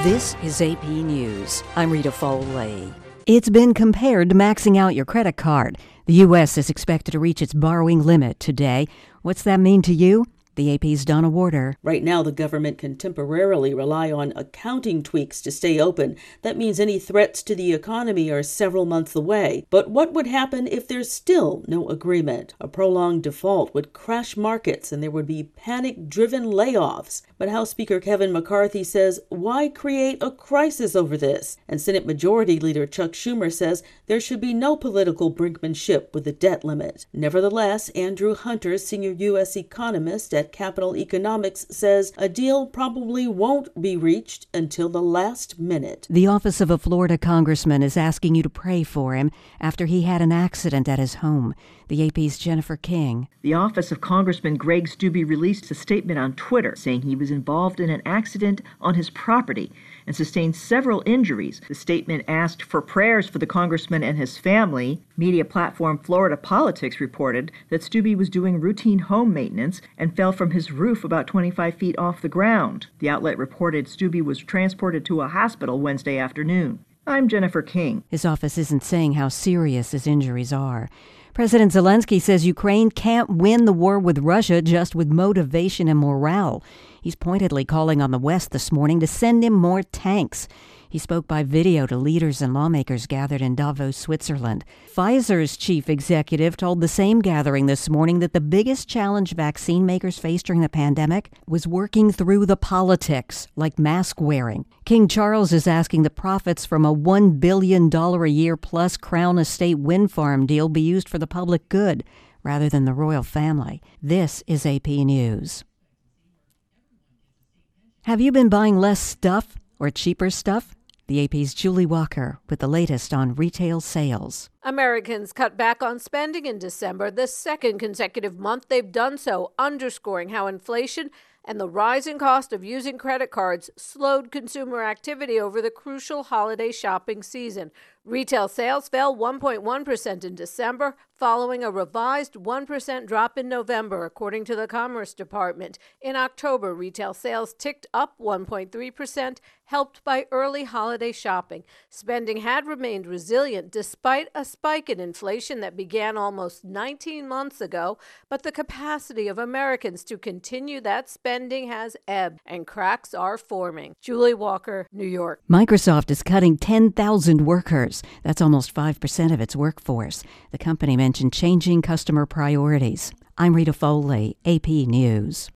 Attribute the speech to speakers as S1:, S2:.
S1: This is AP News. I'm Rita Foley. It's been compared to maxing out your credit card. The U.S. is expected to reach its borrowing limit today. What's that mean to you? The AP's Donna Warder.
S2: Right now, the government can temporarily rely on accounting tweaks to stay open. That means any threats to the economy are several months away. But what would happen if there's still no agreement? A prolonged default would crash markets and there would be panic-driven layoffs. But House Speaker Kevin McCarthy says, why create a crisis over this? And Senate Majority Leader Chuck Schumer says there should be no political brinkmanship with the debt limit. Nevertheless, Andrew Hunter, senior U.S. economist at Capital Economics, says a deal probably won't be reached until the last minute.
S1: The office of a Florida congressman is asking you to pray for him after he had an accident at his home. The AP's Jennifer King.
S3: The office of Congressman Greg Steube released a statement on Twitter saying he was involved in an accident on his property and sustained several injuries. The statement asked for prayers for the congressman and his family. Media platform Florida Politics reported that Steube was doing routine home maintenance and fell from his roof about 25 feet off the ground. The outlet reported Steube was transported to a hospital Wednesday afternoon. I'm Jennifer King.
S1: His office isn't saying how serious his injuries are. President Zelensky says Ukraine can't win the war with Russia just with motivation and morale. He's pointedly calling on the West this morning to send him more tanks. He spoke by video to leaders and lawmakers gathered in Davos, Switzerland. Pfizer's chief executive told the same gathering this morning that the biggest challenge vaccine makers faced during the pandemic was working through the politics, like mask wearing. King Charles is asking the profits from a $1 billion a year plus Crown Estate wind farm deal be used for the public good rather than the royal family. This is AP News. Have you been buying less stuff or cheaper stuff? The AP's Julie Walker with the latest on retail sales.
S4: Americans cut back on spending in December, the second consecutive month they've done so, underscoring how inflation and the rising cost of using credit cards slowed consumer activity over the crucial holiday shopping season. Retail sales fell 1.1% in December, following a revised 1% drop in November, according to the Commerce Department. In October, retail sales ticked up 1.3%, helped by early holiday shopping. Spending had remained resilient despite a spike in inflation that began almost 19 months ago, but the capacity of Americans to continue that spending has ebbed, and cracks are forming. Julie Walker, New York.
S1: Microsoft is cutting 10,000 workers. That's almost 5% of its workforce. The company mentioned changing customer priorities. I'm Rita Foley, AP News.